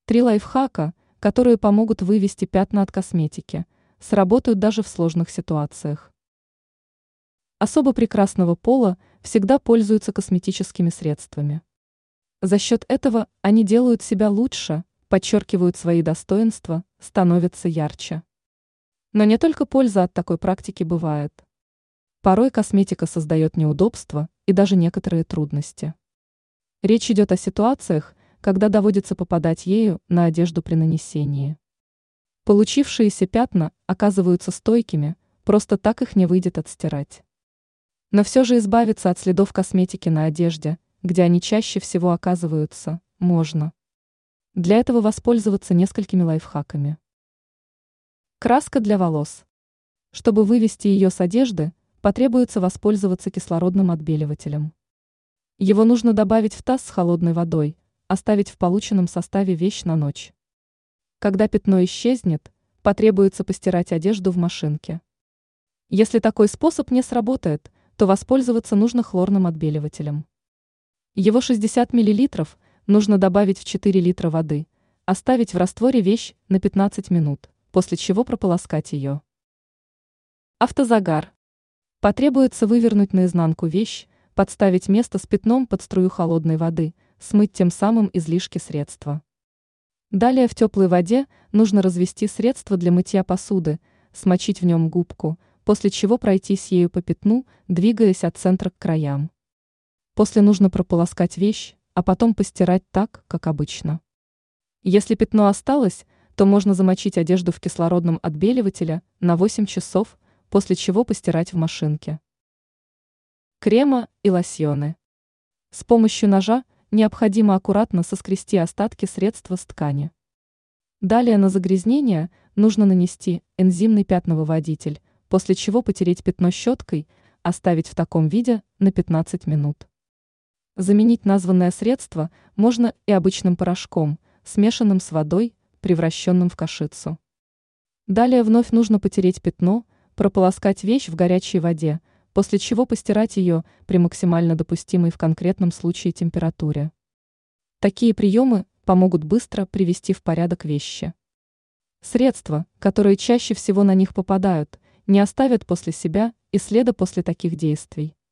3 лайфхака, которые помогут вывести пятна от косметики, сработают даже в сложных ситуациях. Особо прекрасного пола всегда пользуются косметическими средствами. За счет этого они делают себя лучше, подчеркивают свои достоинства, становятся ярче. Но не только польза от такой практики бывает. Порой косметика создает неудобства и даже некоторые трудности. Речь идет о ситуациях, когда доводится попадать ею на одежду при нанесении. Получившиеся пятна оказываются стойкими, просто так их не выйдет отстирать. Но все же избавиться от следов косметики на одежде, где они чаще всего оказываются, можно. Для этого воспользоваться несколькими лайфхаками. Краска для волос. Чтобы вывести ее с одежды, потребуется воспользоваться кислородным отбеливателем. Его нужно добавить в таз с холодной водой, оставить в полученном составе вещь на ночь. Когда пятно исчезнет, потребуется постирать одежду в машинке. Если такой способ не сработает, то воспользоваться нужно хлорным отбеливателем. Его 60 мл нужно добавить в 4 литра воды, оставить в растворе вещь на 15 минут, после чего прополоскать ее. Автозагар. Потребуется вывернуть наизнанку вещь, подставить место с пятном под струю холодной воды, смыть тем самым излишки средства. Далее в теплой воде нужно развести средство для мытья посуды, смочить в нем губку, после чего пройтись ею по пятну, двигаясь от центра к краям. После нужно прополоскать вещь, а потом постирать так, как обычно. Если пятно осталось, то можно замочить одежду в кислородном отбеливателе на 8 часов, после чего постирать в машинке. Крема и лосьоны. С помощью ножа необходимо аккуратно соскрести остатки средства с ткани. Далее на загрязнение нужно нанести энзимный пятновыводитель, после чего потереть пятно щеткой, оставить в таком виде на 15 минут. Заменить названное средство можно и обычным порошком, смешанным с водой, превращенным в кашицу. Далее вновь нужно потереть пятно, прополоскать вещь в горячей воде, после чего постирать ее при максимально допустимой в конкретном случае температуре. Такие приемы помогут быстро привести в порядок вещи. Средства, которые чаще всего на них попадают, не оставят после себя и следа после таких действий.